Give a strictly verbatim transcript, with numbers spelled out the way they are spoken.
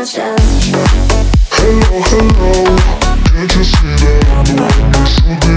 Hello, hello, can't you see that I'm the one you should be